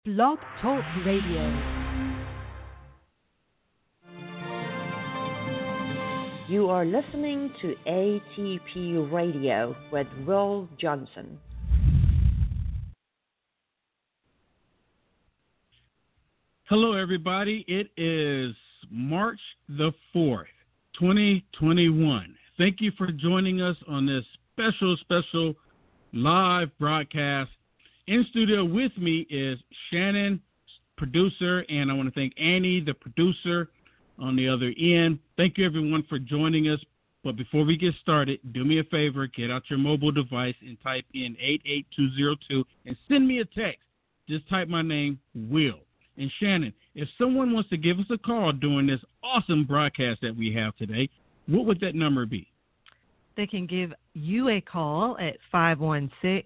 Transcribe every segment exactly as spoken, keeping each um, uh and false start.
Blog Talk Radio. You are listening to A T P Radio with Will Johnson. Hello, everybody. It is March the fourth, twenty twenty-one. Thank you for joining us on this special, special live broadcast. In studio with me is Shannon, producer, and I want to thank Annie, the producer, on the other end. Thank you, everyone, for joining us. But before we get started, do me a favor, get out your mobile device and type in eight eight two zero two and send me a text. Just type my name, Will. And Shannon, if someone wants to give us a call during this awesome broadcast that we have today, what would that number be? They can give you a call at five one six,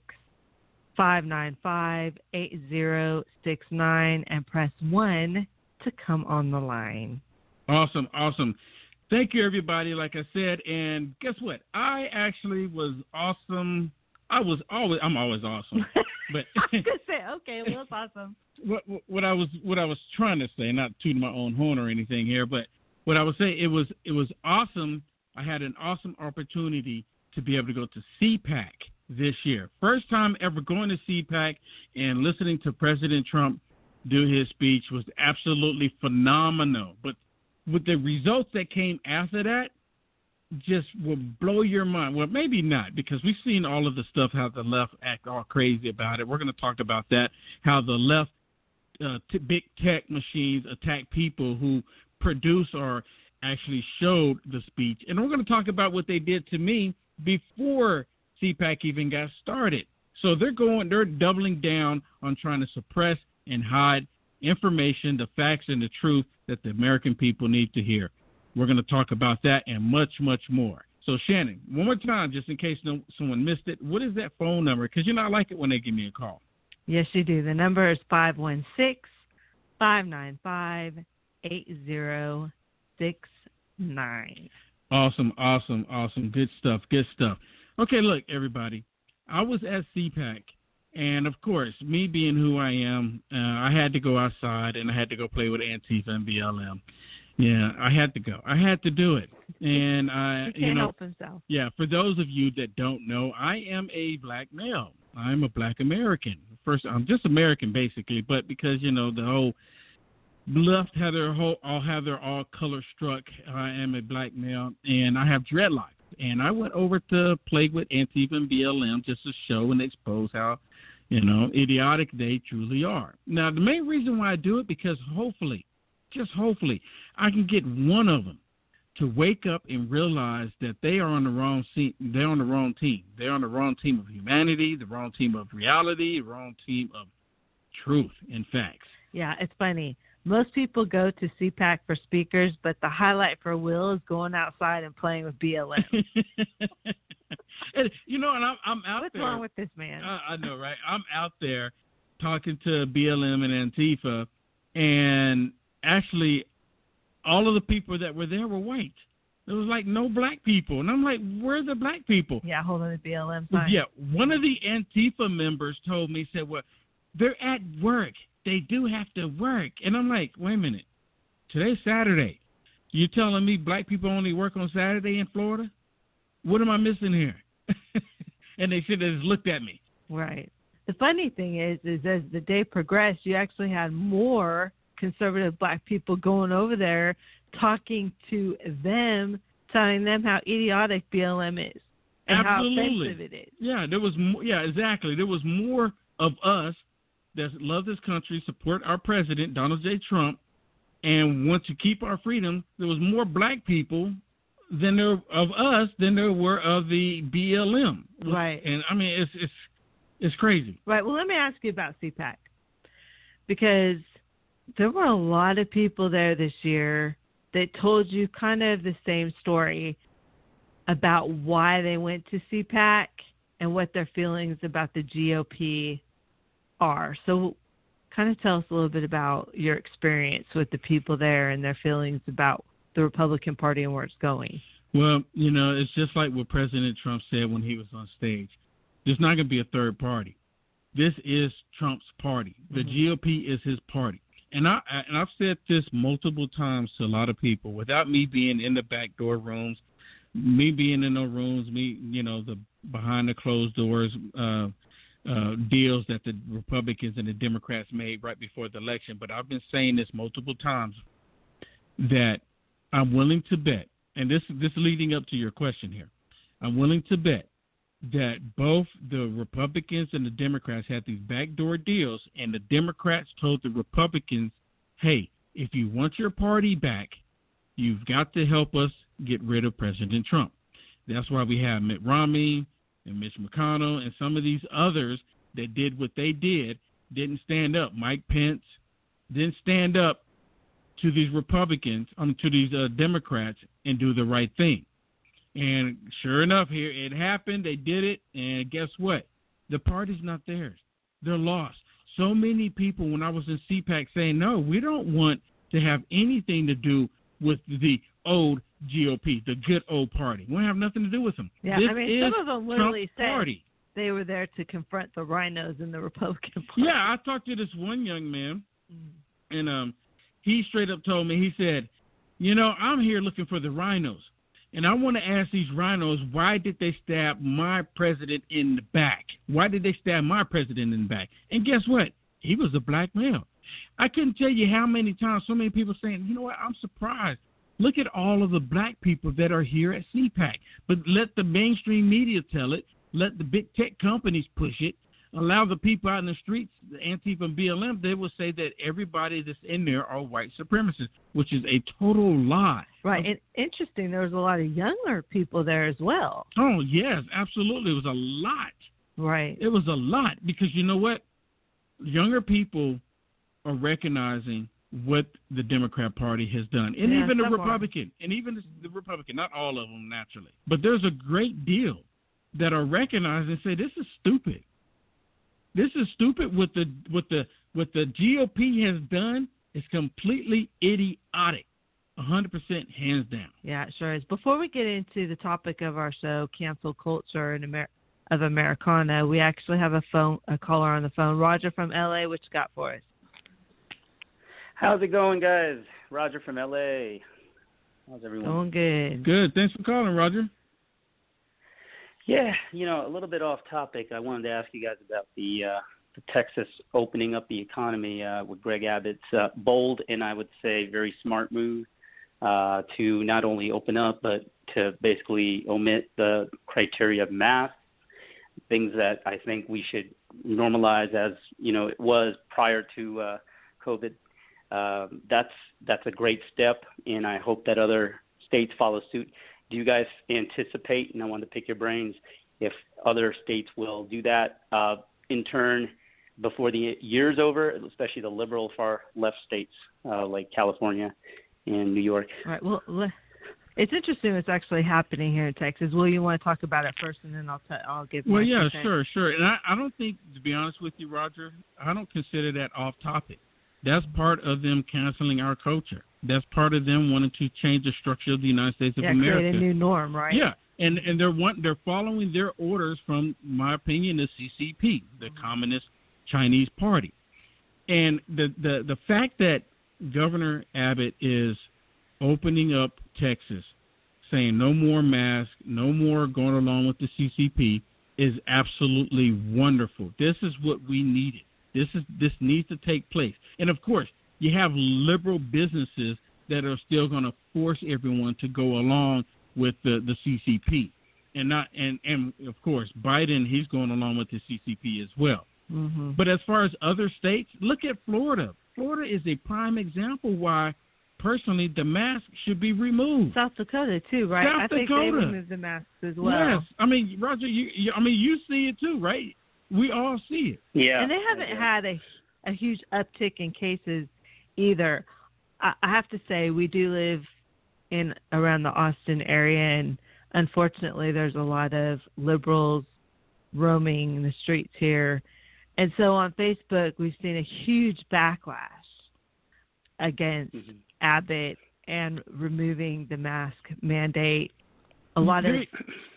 five nine five, eight zero six nine and press one to come on the line. Awesome, awesome. Thank you, everybody, like I said. And guess what? I actually was awesome. I was always, I'm always awesome. But I was going to say, okay, well, it's awesome. What, what I was what I was trying to say, not tooting my own horn or anything here, but what I was saying, it was it was awesome. I had an awesome opportunity to be able to go to C PAC this year. First time ever going to C PAC and listening to President Trump do his speech was absolutely phenomenal. But with the results that came after that, just will blow your mind. Well, maybe not, because we've seen all of the stuff, how the left act all crazy about it. We're going to talk about that, how the left uh, t- big tech machines attack people who produce or actually showed the speech. And we're going to talk about what they did to me before C PAC even got started. So they're going, they're doubling down on trying to suppress and hide information, the facts, and the truth that the American people need to hear. We're going to talk about that and much, much more. So, Shannon, one more time, just in case no, someone missed it, what is that phone number? Because, you know, I like it when they give me a call. Yes, you do. The number is five one six, five nine five, eight zero six nine. Awesome, awesome, awesome. Good stuff, good stuff. Okay, look, everybody, I was at C PAC, and, of course, me being who I am, uh, I had to go outside, and I had to go play with Antifa and B L M. Yeah, I had to go. I had to do it. And I, he can't you know, help himself. Yeah, for those of you that don't know, I am a black male. I'm a black American. First, I'm just American basically, but because, you know, the whole left have their whole all have their all color struck, I am a black male, and I have dreadlocks. And I went over to play with Antifa and B L M just to show and expose how, you know, idiotic they truly are. Now, the main reason why I do it, because hopefully, just hopefully, I can get one of them to wake up and realize that they are on the wrong seat. They're on the wrong team. They're on the wrong team of humanity, the wrong team of reality, the wrong team of truth and facts. Yeah, it's funny. Most people go to C PAC for speakers, but the highlight for Will is going outside and playing with B L M. And, you know, and I'm, I'm out What's there. What's wrong with this man? I, I know, right? I'm out there talking to B L M and Antifa, and actually all of the people that were there were white. There was like no black people. And I'm like, where are the black people? Yeah, holding the B L M sign. Yeah, one of the Antifa members told me, said, well, they're at work. They do have to work. And I'm like, wait a minute. Today's Saturday. You telling me black people only work on Saturday in Florida? What am I missing here? And they should have just looked at me. Right. The funny thing is, is as the day progressed, you actually had more conservative black people going over there talking to them, telling them how idiotic B L M is and Absolutely. how offensive it is. Yeah, there was more, yeah, exactly. There was more of us that love this country, support our president, Donald J. Trump, and want to keep our freedom. There was more black people than there of us than there were of the B L M. Right. And I mean, it's it's it's crazy. Right. Well, let me ask you about C PAC, because there were a lot of people there this year that told you kind of the same story about why they went to C PAC and what their feelings about the G O P are. So kind of tell us a little bit about your experience with the people there and their feelings about the Republican Party and where it's going. Well, you know, it's just like what President Trump said when he was on stage. There's not going to be a third party. this is Trump's party. The mm-hmm. G O P is his party. And, I, and I've said this multiple times to a lot of people, without me being in the backdoor rooms, me being in the rooms, me, you know, the behind the closed doors uh, uh, deals that the Republicans and the Democrats made right before the election. But I've been saying this multiple times, that I'm willing to bet, and this this leading up to your question here, I'm willing to bet that both the Republicans and the Democrats had these backdoor deals, and the Democrats told the Republicans, hey, if you want your party back, you've got to help us get rid of President Trump. That's why we have Mitt Romney and Mitch McConnell and some of these others that did what they did, didn't stand up. Mike Pence didn't stand up to these Republicans, um, to these uh, Democrats, and do the right thing. And sure enough, here it happened. They did it, and guess what? The party's not theirs. They're lost. So many people, when I was in C PAC, saying, no, we don't want to have anything to do with the old G O P, the good old party. We don't have nothing to do with them. Yeah, this I mean, some of them literally Trump's said party. They were there to confront the rhinos in the Republican Party. Yeah, I talked to this one young man, mm. and um, he straight up told me, he said, you know, I'm here looking for the rhinos. And I want to ask these rhinos, why did they stab my president in the back? Why did they stab my president in the back? And guess what? He was a black male. I couldn't tell you how many times so many people saying, you know what, I'm surprised. Look at all of the black people that are here at C PAC. But let the mainstream media tell it. Let the big tech companies push it. Allow the people out in the streets, the Antifa and B L M, they will say that everybody that's in there are white supremacists, which is a total lie. Right. And interesting, there was a lot of younger people there as well. Oh, yes, absolutely. It was a lot. Right. It was a lot because you know what? Younger people are recognizing what the Democrat Party has done. And yeah, even the so Republican, and even the Republican, not all of them naturally. But there's a great deal that are recognized and say, this is stupid. This is stupid. What the what the what the G O P has done is completely idiotic, a hundred percent, hands down. Yeah, it sure is. Before we get into the topic of our show, cancel culture and Amer- of Americana, we actually have a phone a caller on the phone. Roger from L A, what you got for us? How's it going, guys? Roger from L A. How's everyone? Going good. Good. Thanks for calling, Roger. Yeah, you know, a little bit off topic. I wanted to ask you guys about the, uh, the Texas opening up the economy uh, with Greg Abbott's uh, bold and I would say very smart move uh, to not only open up but to basically omit the criteria of masks, things that I think we should normalize as, you know, it was prior to uh, COVID. Um, that's that's a great step, and I hope that other states follow suit. Do you guys anticipate, and I want to pick your brains, if other states will do that uh, in turn before the year's over, especially the liberal far left states uh, like California and New York? All right. Well, it's interesting what's actually happening here in Texas. Will you want to talk about it first, and then I'll t- I'll give. Well, my yeah, percent. sure, sure. And I, I don't think, to be honest with you, Roger, I don't consider that off topic. That's part of them canceling our culture. That's part of them wanting to change the structure of the United States of yeah, America. Create a new norm, right? Yeah, and and they're want, they're following their orders from, my opinion, the C C P, the mm-hmm. Communist Chinese Party. And the, the the fact that Governor Abbott is opening up Texas, saying no more masks, no more going along with the C C P, is absolutely wonderful. This is what we needed. This is this needs to take place. And of course, you have liberal businesses that are still going to force everyone to go along with the, the C C P. And not and, and of course, Biden, he's going along with the C C P as well. Mm-hmm. But as far as other states, look at Florida. Florida is a prime example why, personally, the mask should be removed. South Dakota too, right? South I think Dakota. they removed the masks as well. Yes, I mean, Roger, you, you I mean, you see it too, right? We all see it. Yeah, and they haven't had a a huge uptick in cases either. I, I have to say, we do live in around the Austin area, and unfortunately, there's a lot of liberals roaming the streets here. And so on Facebook, we've seen a huge backlash against mm-hmm. Abbott and removing the mask mandate. A lot very, of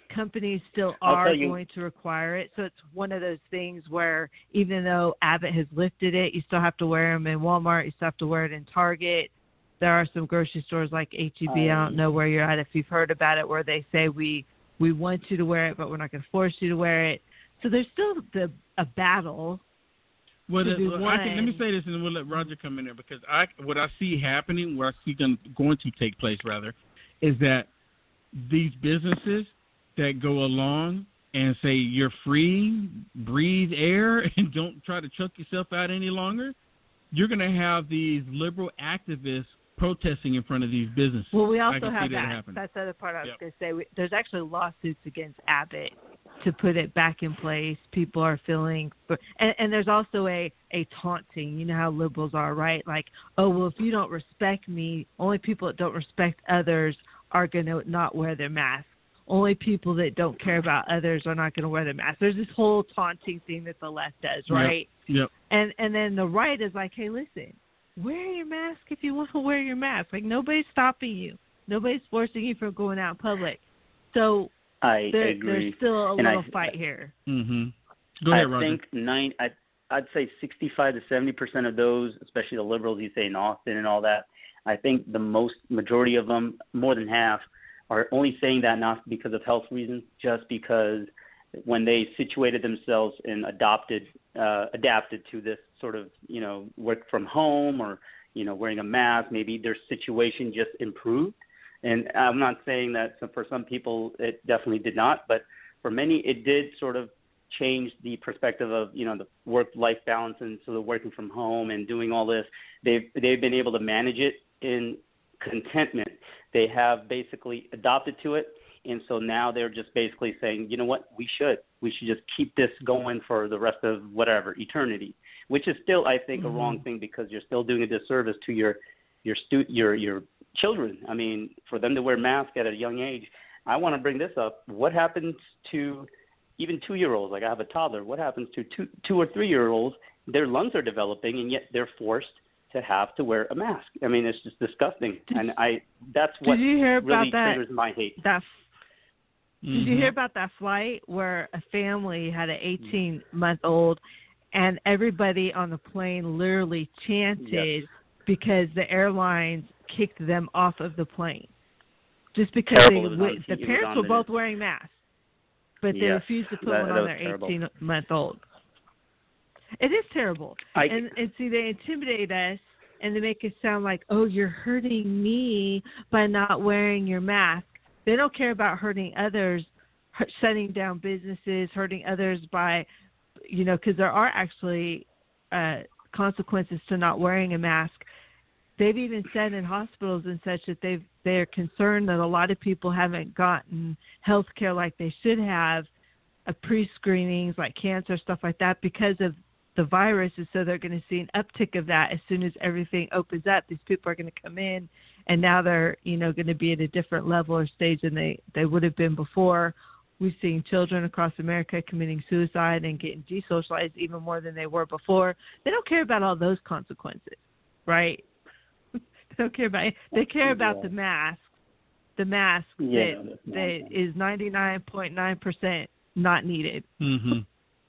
companies still I'll are tell you- going to require it. So it's one of those things where even though Abbott has lifted it, you still have to wear them in Walmart. You still have to wear it in Target. There are some grocery stores like H E B. I don't know where you're at if you've heard about it, where they say we we want you to wear it, but we're not going to force you to wear it. So there's still the, a battle. Well, to the, do I can, let me one. say this, and then we'll let Roger come in there, because I what I see happening, what I see going, going to take place rather, is that these businesses that go along and say you're free, breathe air, and don't try to choke yourself out any longer, you're going to have these liberal activists protesting in front of these businesses. Well, we I also can have see that that. happen. That's the other part I was Yep. going to say. We, there's actually lawsuits against Abbott to put it back in place. People are feeling, and, and there's also a, a taunting. You know how liberals are, right? Like, oh, well, if you don't respect me, only people that don't respect others are going to not wear their mask. Only people that don't care about others are not going to wear their mask. There's this whole taunting thing that the left does, right? Yep. yep. And and then the right is like, hey, listen, wear your mask if you want to wear your mask. Like, nobody's stopping you. Nobody's forcing you from going out in public. So I there, agree. there's still a And little I, fight here. Mm-hmm. Go ahead, I Roger. think nine. I, I'd say sixty-five to seventy percent of those, especially the liberals, you say in Austin and all that. I think the most majority of them, more than half, are only saying that not because of health reasons, just because when they situated themselves and adopted, uh, adapted to this sort of, you know, work from home or, you know, wearing a mask, maybe their situation just improved. And I'm not saying that for some people it definitely did not, but for many it did sort of change the perspective of, you know, the work-life balance and sort of working from home and doing all this. They've they've been able to manage it in contentment. They have basically adopted to it, and so now they're just basically saying, you know what, we should. We should just keep this going for the rest of whatever, eternity, which is still, I think, Mm-hmm. a wrong thing because you're still doing a disservice to your your stu- your your children. I mean, for them to wear masks at a young age, I want to bring this up. What happens to even two-year-olds? Like I have a toddler. What happens to two, two or three-year-olds? Their lungs are developing, and yet they're forced to have to wear a mask. I mean, it's just disgusting. Did, and I that's what did you hear about really that, triggers my hate. That, Mm-hmm. Did you hear about that flight where a family had an eighteen-month-old and everybody on the plane literally chanted Yes. because the airlines kicked them off of the plane? Just because Terrible. they, It was w- on- the it was parents on were the- both wearing masks, but they Yes, refused to put that- one that on was their terrible. eighteen-month-old. It is terrible. I, and, and see, they intimidate us and they make it sound like, oh, you're hurting me by not wearing your mask. They don't care about hurting others, hu- shutting down businesses, hurting others by, you know, because there are actually uh, consequences to not wearing a mask. They've even said in hospitals and such that they've, they're concerned that a lot of people haven't gotten health care like they should have, uh, pre-screenings like cancer, stuff like that, because of the virus. And so they're going to see an uptick of that as soon as everything opens up. These people are going to come in, and now they're, you know, going to be at a different level or stage than they, they would have been before. We've seen children across America committing suicide and getting desocialized even more than they were before. They don't care about all those consequences, right? They don't care about it. They care about Yeah. the mask, the mask Yeah, that, that's that nonsense. is ninety-nine point nine percent not needed. Mm-hmm.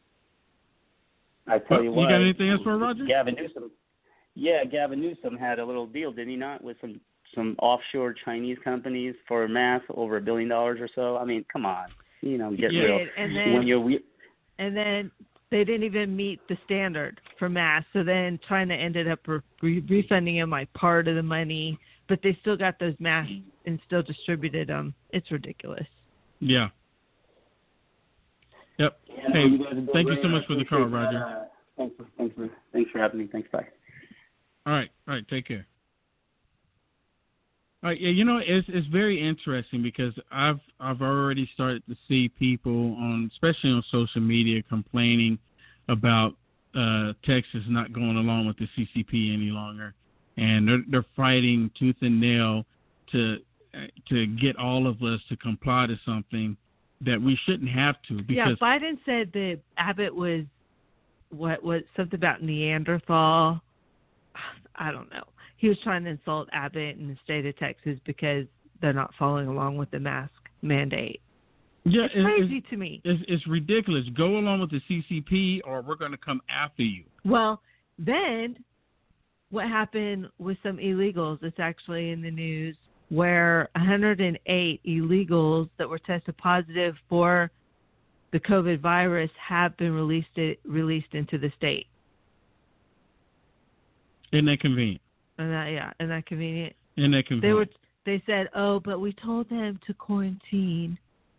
I tell you You what. got anything else for Roger? Gavin Newsom. Yeah, Gavin Newsom had a little deal, did he not, with some some offshore Chinese companies for masks over a billion dollars or so? I mean, come on, you know, get Yeah. real. And then When you're we- and then they didn't even meet the standard for masks. So then China ended up re- refunding them like part of the money, but they still got those masks and still distributed them. It's ridiculous. Yeah. Yep. Yeah, Hey, you guys are doing thank you great. so I much for the appreciate call, that. Roger. Uh, thanks, for, thanks for thanks for having me. Thanks, bye. All right. All right. Take care. All right. Yeah. You know, it's it's very interesting because I've I've already started to see people on, especially on social media, complaining about uh, Texas not going along with the C C P any longer, and they're they're fighting tooth and nail to to get all of us to comply to something that we shouldn't have to. Because Yeah, Biden said that Abbott was what was something about Neanderthal. I don't know. He was trying to insult Abbott in the state of Texas because they're not following along with the mask mandate. Yeah, it's it- crazy it's, to me. It's, it's ridiculous. Go along with the C C P, or we're going to come after you. Well, then what happened with some illegals? It's actually in the news where one hundred eight illegals that were tested positive for the COVID virus have been released released into the state. Isn't that convenient? And that, yeah, isn't that convenient? Isn't that convenient? They were. They said, "Oh, but we told them to quarantine."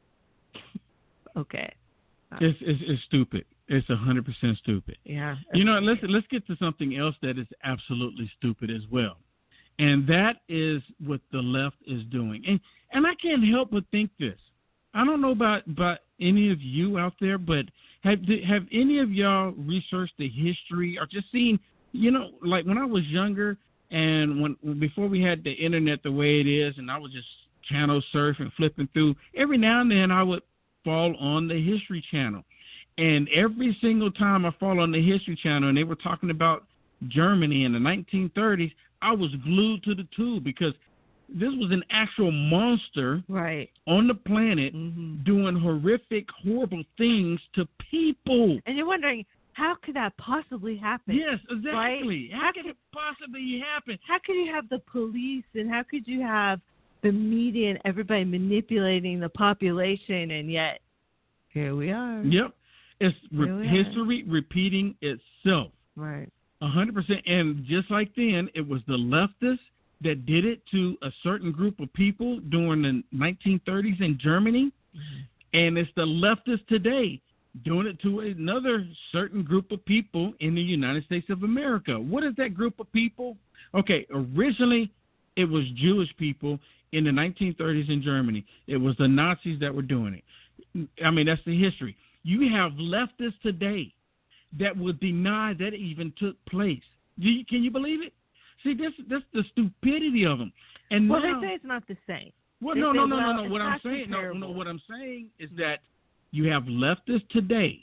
Okay. It's, it's it's stupid. It's a hundred percent stupid. Yeah. You know, let's let's get to something else that is absolutely stupid as well, and that is what the left is doing. And and I can't help but think this. I don't know about about any of you out there, but have have any of y'all researched the history or just seen? You know, like when I was younger, and when before we had the internet the way it is, and I was just channel surfing, flipping through. Every now and then, I would fall on the History Channel. And every single time I fall on the History Channel and they were talking about Germany in the nineteen thirties, I was glued to the tube because this was an actual monster right. on the planet mm-hmm. doing horrific, horrible things to people. And you're wondering, how could that possibly happen? Yes, exactly. Right? How, how could it possibly happen? How could you have the police and how could you have the media and everybody manipulating the population, and yet here we are. Yep. It's re- Here we history are. repeating itself. Right. A hundred percent. And just like then, it was the leftists that did it to a certain group of people during the nineteen thirties in Germany. Mm-hmm. And it's the leftists today doing it to another certain group of people in the United States of America. What is that group of people? Okay, originally it was Jewish people in the nineteen thirties in Germany. It was the Nazis that were doing it. I mean, that's the history. You have leftists today that will deny that it even took place. Do you, can you believe it? See, this that's the stupidity of them. And well, now, they say it's not the same. well, They no, say, no, no, well, no, no. it's What I'm not saying, no, no. comparable. What I'm saying is that you have leftists today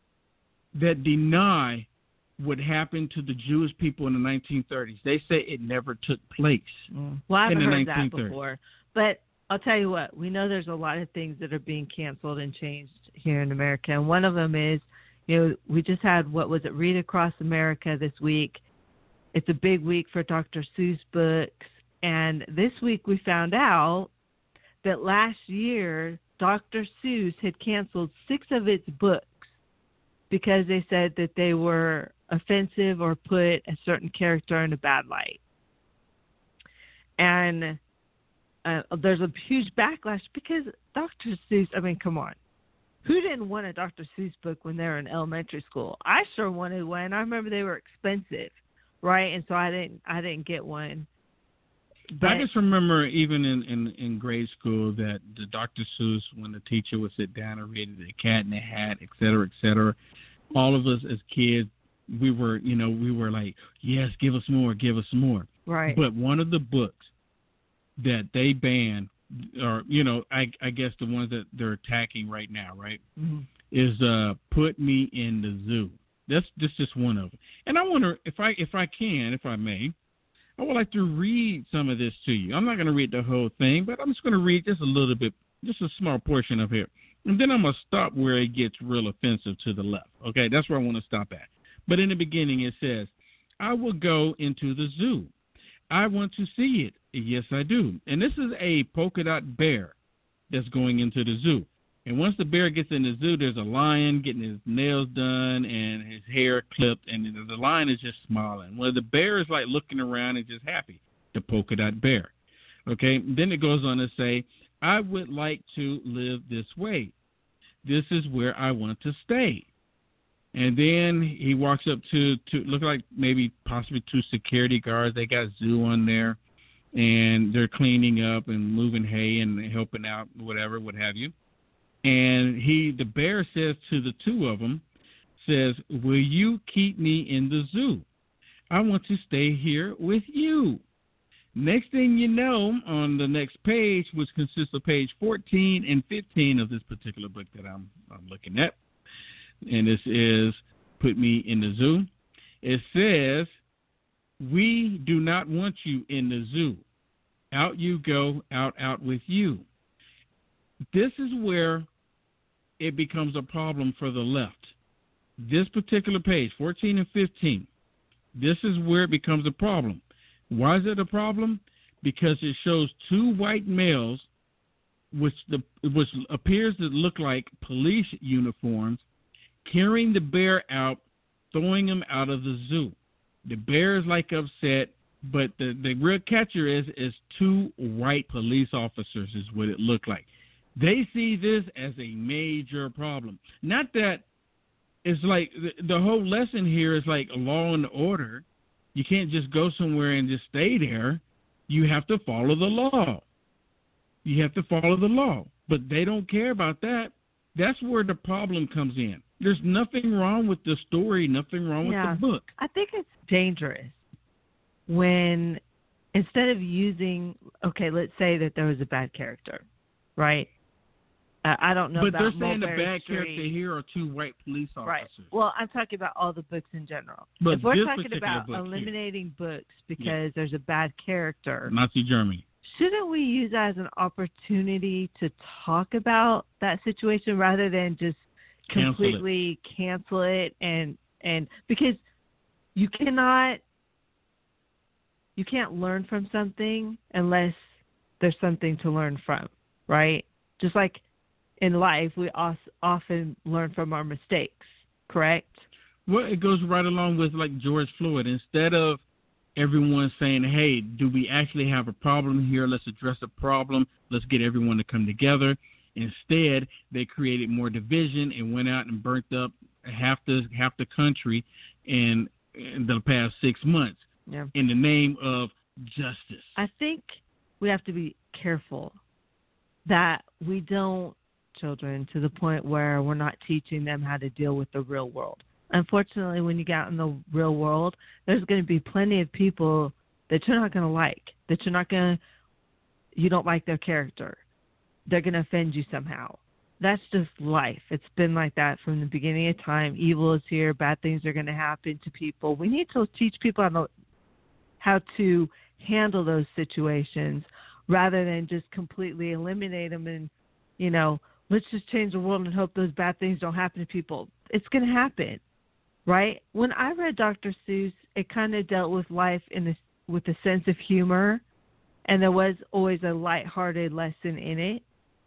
that deny what happened to the Jewish people in the nineteen thirties. They say it never took place. Mm. Well, I haven't in the heard that nineteen thirties. before. But I'll tell you what, we know there's a lot of things that are being canceled and changed here in America. And one of them is, you know, we just had, what was it, Read Across America this week. It's a big week for Doctor Seuss books. And this week we found out that last year Doctor Seuss had canceled six of its books because they said that they were offensive or put a certain character in a bad light. And uh, there's a huge backlash because Doctor Seuss, I mean, come on. Who didn't want a Doctor Seuss book when they were in elementary school? I sure wanted one. I remember they were expensive, right? And so I didn't I didn't get one. But I just remember even in, in, in grade school that the Doctor Seuss, when the teacher would sit down and read The Cat in the Hat, et cetera, et cetera, all of us as kids, we were, you know, we were like, yes, give us more, give us more. right. But one of the books that they banned, or, you know, I, I guess the ones that they're attacking right now, right, mm-hmm. is uh, Put Me in the Zoo. That's, that's just one of them. And I wonder if I if I can, if I may, I would like to read some of this to you. I'm not going to read the whole thing, but I'm just going to read just a little bit, just a small portion of it. And then I'm going to stop where it gets real offensive to the left. Okay, that's where I want to stop at. But in the beginning it says, I will go into the zoo. I want to see it. Yes, I do. And this is a polka dot bear that's going into the zoo. And once the bear gets in the zoo, there's a lion getting his nails done and his hair clipped, and the lion is just smiling. Well, the bear is like looking around and just happy, the polka dot bear. Okay, then it goes on to say, I would like to live this way. This is where I want to stay. And then he walks up to, to look like maybe possibly two security guards. They got zoo on there, and they're cleaning up and moving hay and helping out, whatever, what have you. And he, the bear says to the two of them, says, will you keep me in the zoo? I want to stay here with you. Next thing you know, on the next page, which consists of page fourteen and fifteen of this particular book that I'm, I'm looking at, and this is Put Me in the Zoo, it says, we do not want you in the zoo. Out you go, out, out with you. This is where it becomes a problem for the left. This particular page, fourteen and fifteen, this is where it becomes a problem. Why is it a problem? Because it shows two white males, which the which appears to look like police uniforms, carrying the bear out, throwing him out of the zoo. The bear is like upset, but the, the real catcher is is two white police officers is what it looked like. They see this as a major problem. Not that it's like the, the whole lesson here is like law and order. You can't just go somewhere and just stay there. You have to follow the law. You have to follow the law. But they don't care about that. That's where the problem comes in. There's nothing wrong with the story, nothing wrong yeah. with the book. I think it's dangerous when instead of using, okay, let's say that there was a bad character, right? Uh, I don't know but about they're saying Mulberry the bad Street. character here are two white police officers. Right. Well, I'm talking about all the books in general. But if we're this talking particular about book eliminating here. books because Yeah. there's a bad character, Nazi Germany. shouldn't we use that as an opportunity to talk about that situation rather than just Cancel completely it. cancel it and and because you cannot you can't learn from something unless there's something to learn from, right? Just like in life, we often learn from our mistakes, correct? Well, it goes right along with like George Floyd. Instead of everyone saying, hey, do we actually have a problem here? Let's address the problem. Let's get everyone to come together. Instead, they created more division and went out and burnt up half the half the country in, in the past six months yeah. in the name of justice. I think we have to be careful that we don't children to the point where we're not teaching them how to deal with the real world. Unfortunately, when you get out in the real world, there's going to be plenty of people that you're not going to like, that you're not going to, you don't like their character. They're going to offend you somehow. That's just life. It's been like that from the beginning of time. Evil is here. Bad things are going to happen to people. We need to teach people how to, how to handle those situations rather than just completely eliminate them and, you know, let's just change the world and hope those bad things don't happen to people. It's going to happen, right? When I read Doctor Seuss, it kind of dealt with life in a, with a sense of humor, and there was always a lighthearted lesson in it.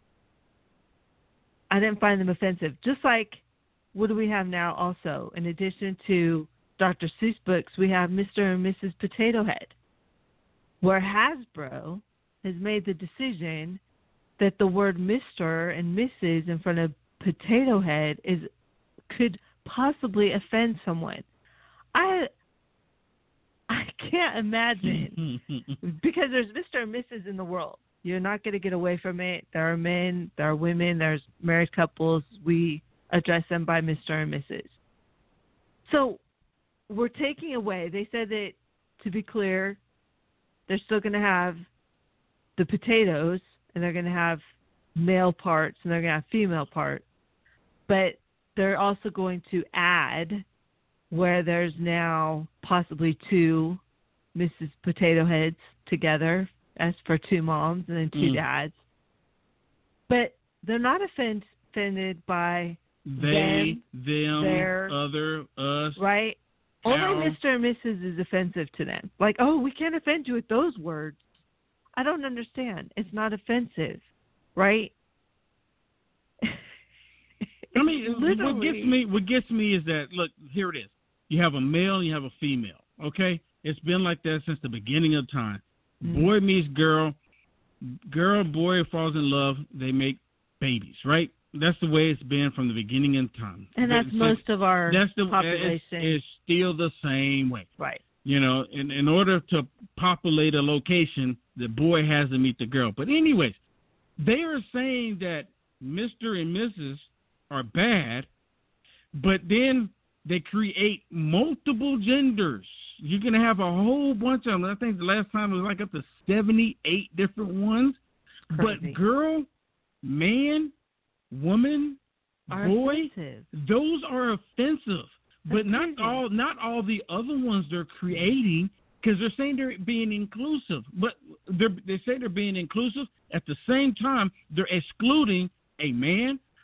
I didn't find them offensive. Just like, what do we have now also? In addition to Doctor Seuss books, we have Mister and Missus Potato Head, where Hasbro has made the decision that the word Mister and Missus in front of Potato Head is could possibly offend someone. I I can't imagine because there's Mister and Missus in the world. You're not going to get away from it. There are men, there are women, there's married couples. We address them by Mister and Missus So we're taking away. They said that, to be clear, they're still going to have the potatoes, and they're going to have male parts, and they're going to have female parts. But they're also going to add where there's now possibly two Missus Potato Heads together, as for two moms and then two mm. dads. But they're not offend, offended by they, them, them, their, other, us. Right? Our. Only Mister and Missus is offensive to them. Like, oh, we can't offend you with those words. I don't understand. It's not offensive, right? I mean, Literally. what gets me, what gets me is that, look, here it is. You have a male and you have a female, okay? It's been like that since the beginning of time. Mm-hmm. Boy meets girl, girl, boy falls in love, they make babies, right? That's the way it's been from the beginning of time. And that's it's, most of our that's the, population. It's, it's still the same way. Right. You know, in, in order to populate a location, the boy has to meet the girl. But anyways, they are saying that Mister and Missus are bad, but then they create multiple genders. You're going to have a whole bunch of them. I think the last time it was like up to seventy-eight different ones. Crazy. But girl, man, woman, are boy, offensive. Those are offensive. But That's not crazy. all not all the other ones they're creating, because they're saying they're being inclusive. But they're, they say they're being inclusive. At the same time, they're excluding a man,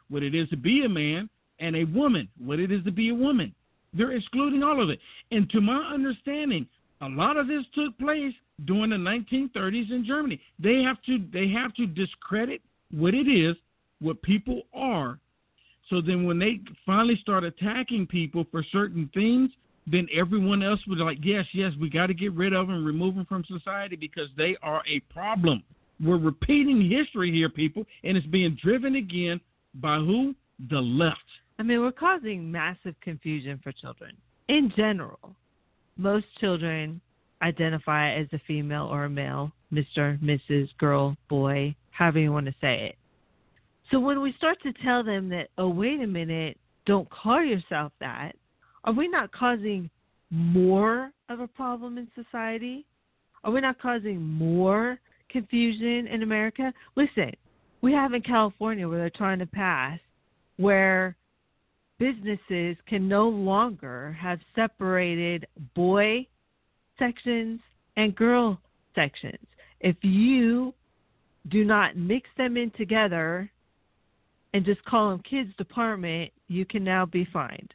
what it is to be a man, and a woman, what it is to be a woman. They're excluding all of it. And to my understanding, a lot of this took place during the nineteen thirties in Germany. They have to they have to discredit what it is, what people are. So then when they finally start attacking people for certain things, then everyone else would like, yes, yes, we got to get rid of them, remove them from society because they are a problem. We're repeating history here, people, and it's being driven again by who? The left. I mean, we're causing massive confusion for children. In general, most children identify as a female or a male, Mister, Missus, girl, boy, however you want to say it. So when we start to tell them that, oh, wait a minute, don't call yourself that, are we not causing more of a problem in society? Are we not causing more confusion in America? Listen, we have in California where they're trying to pass where businesses can no longer have separated boy sections and girl sections. If you do not mix them in together and just call them kids department, you can now be fined.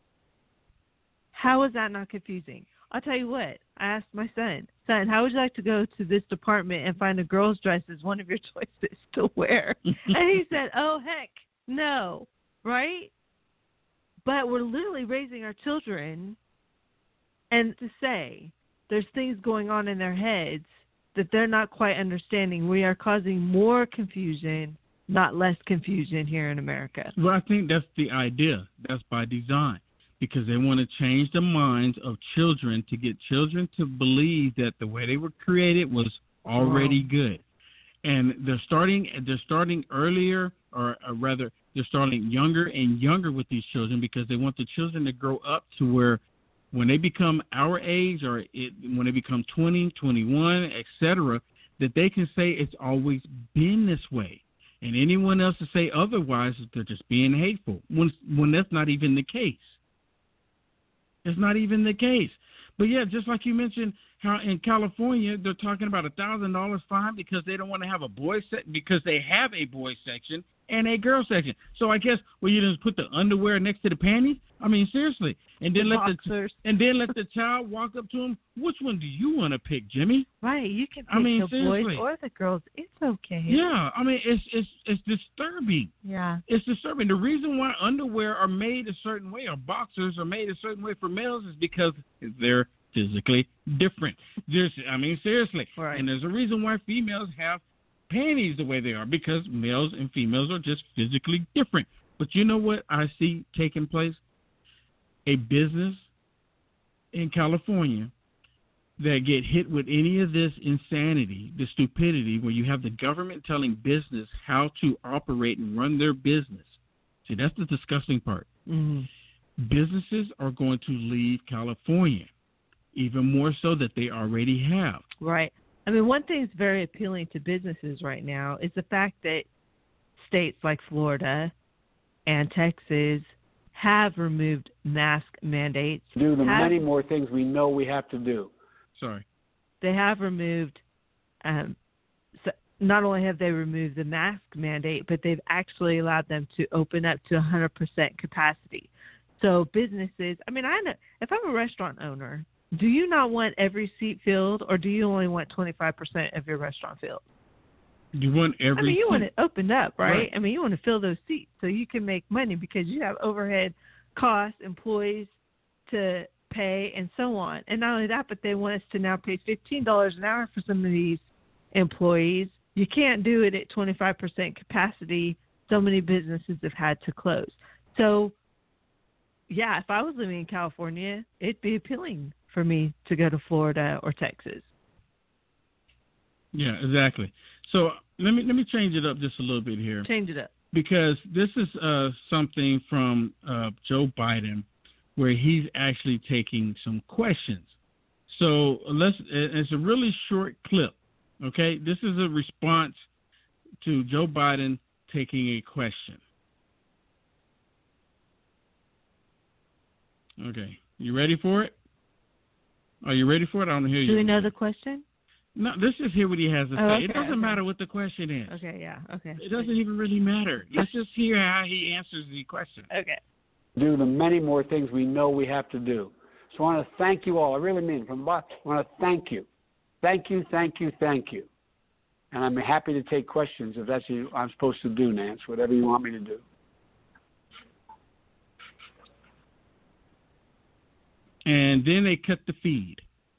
How is that not confusing? I'll tell you what. I asked my son, son, how would you like to go to this department and find a girl's dress as one of your choices to wear? And he said, oh, heck, no, right? But we're literally raising our children, and to say there's things going on in their heads that they're not quite understanding. We are causing more confusion, not less confusion here in America. Well, I think that's the idea. That's by design, because they want to change the minds of children to get children to believe that the way they were created was already wow. good. And they're starting they're starting earlier, or, or rather, they're starting younger and younger with these children because they want the children to grow up to where when they become our age or it, when they become twenty, twenty-one, et cetera, that they can say it's always been this way. And anyone else to say otherwise, they're just being hateful when, when that's not even the case. It's not even the case. But, yeah, just like you mentioned, how in California they're talking about a one thousand dollars fine because they don't want to have a boys se- because they have a boys section and a girl section. So I guess, well, you just put the underwear next to the panties? I mean, seriously. And then, the let, the, and then let the child walk up to him. Which one do you want to pick, Jimmy? Right. You can pick I mean, the seriously. boys or the girls. It's okay. Yeah. I mean, it's it's it's disturbing. Yeah. It's disturbing. The reason why underwear are made a certain way or boxers are made a certain way for males is because they're physically different. There's, I mean, seriously. Right. And there's a reason why females have panties the way they are, because males and females are just physically different. But you know what I see taking place? A business in California that get hit with any of this insanity, the stupidity, where you have the government telling business how to operate and run their business. See, that's the disgusting part. Mm-hmm. Businesses are going to leave California, even more so that they already have. Right. I mean, one thing that's very appealing to businesses right now is the fact that states like Florida and Texas have removed mask mandates. Do the have, many more things we know we have to do. Sorry. They have removed, um, so not only have they removed the mask mandate, but they've actually allowed them to open up to one hundred percent capacity. So businesses, I mean, I know, if I'm a restaurant owner, do you not want every seat filled, or do you only want twenty-five percent of your restaurant filled? You want every I mean, you seat. want it opened up, right? Right? I mean, you want to fill those seats so you can make money because you have overhead costs, employees to pay, and so on. And not only that, but they want us to now pay fifteen dollars an hour for some of these employees. You can't do it at twenty-five percent capacity. So many businesses have had to close. So, yeah, if I was living in California, it'd be appealing for me to go to Florida or Texas. Yeah, exactly. So let me let me change it up just a little bit here. Change it up. Because this is uh, something from uh, Joe Biden, where he's actually taking some questions. So let's. It's a really short clip. Okay, this is a response to Joe Biden taking a question. Okay, you ready for it? Are you ready for it? I don't hear you. Do we know the question? No, let's just hear what he has to say. Oh, okay, it doesn't okay. matter what the question is. Okay, yeah, okay. It doesn't even really matter. Let's just hear how he answers the question. Okay. Do the many more things we know we have to do. So I want to thank you all. I really mean it. From the bottom, I want to thank you. Thank you, thank you, thank you. And I'm happy to take questions if that's what I'm supposed to do, Nance, whatever you want me to do. And then they cut the feed.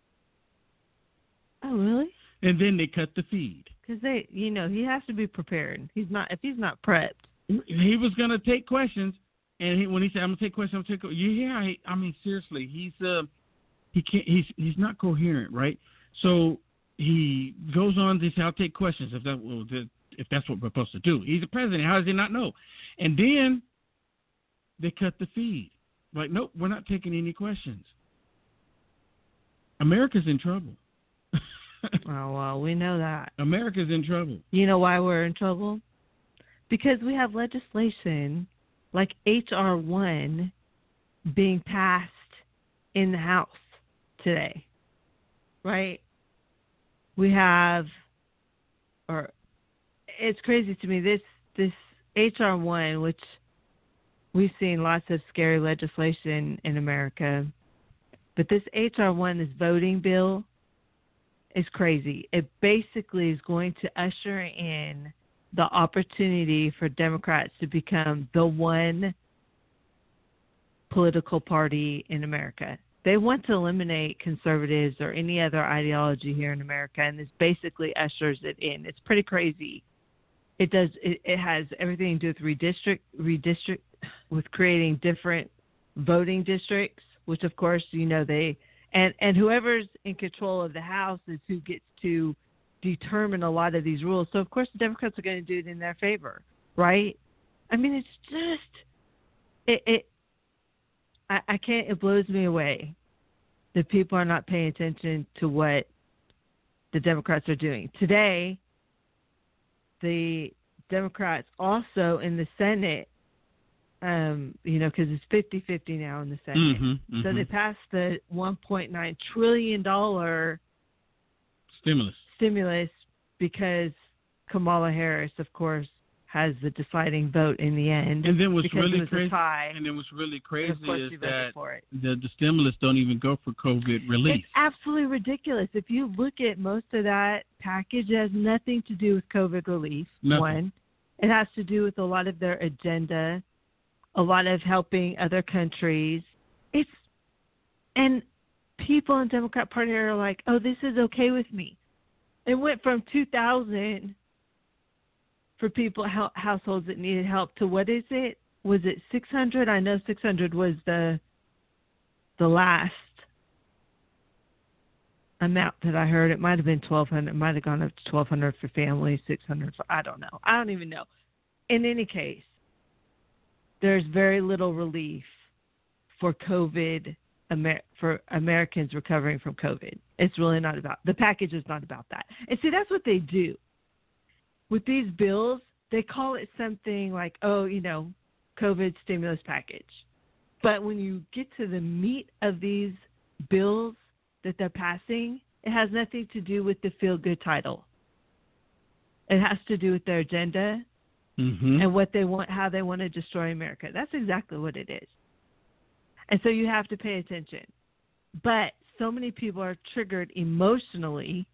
Oh, really? And then they cut the feed. Because they, you know, he has to be prepared. He's not, if he's not prepped. He was going to take questions, and he, when he said, "I'm going to take questions," I'm going to take. You hear? I, I mean, seriously, he's uh, he can't. He's he's not coherent, right? So he goes on to say, "I'll take questions if that well, if that's what we're supposed to do." He's the president. How does he not know? And then they cut the feed. Like, nope, we're not taking any questions. America's in trouble. Oh, well, we know that. America's in trouble. You know why we're in trouble? Because we have legislation like H R one being passed in the House today, right? We have, or it's crazy to me, this, this H R one, which we've seen lots of scary legislation in America, but this H R one, this voting bill, is crazy. It basically is going to usher in the opportunity for Democrats to become the one political party in America. They want to eliminate conservatives or any other ideology here in America, and this basically ushers it in. It's pretty crazy. It does. It, it has everything to do with redistrict, redistrict, with creating different voting districts, which of course, you know, they and and whoever's in control of the House is who gets to determine a lot of these rules. So of course the Democrats are going to do it in their favor, right? I mean, it's just it. it I, I can't. It blows me away that people are not paying attention to what the Democrats are doing today. The Democrats also in the Senate, um, you know, because it's fifty-fifty now in the Senate. Mm-hmm, mm-hmm. So they passed the one point nine trillion dollars stimulus. stimulus because Kamala Harris, of course, has the deciding vote in the end. And then what's because really it was crazy, a tie. and then what's really crazy of course is she voted that for it. the, the stimulus don't even go for COVID relief. It's absolutely ridiculous. If you look at most of that package, it has nothing to do with COVID relief, Nothing. one. It has to do with a lot of their agenda, a lot of helping other countries. It's and people in the Democrat Party are like, oh, this is okay with me. It went from two thousand for people, households that needed help, to what is it? Was it six hundred? I know six hundred was the the last amount that I heard. It might have been twelve hundred. It might have gone up to twelve hundred for families, six hundred for, I don't know. I don't even know. In any case, there's very little relief for COVID, Amer- for Americans recovering from COVID. It's really not about, the package is not about that. And see, that's what they do. With these bills, they call it something like, oh, you know, COVID stimulus package. But when you get to the meat of these bills that they're passing, it has nothing to do with the feel-good title. It has to do with their agenda mm-hmm. and what they want, how they want to destroy America. That's exactly what it is. And so you have to pay attention. But so many people are triggered emotionally,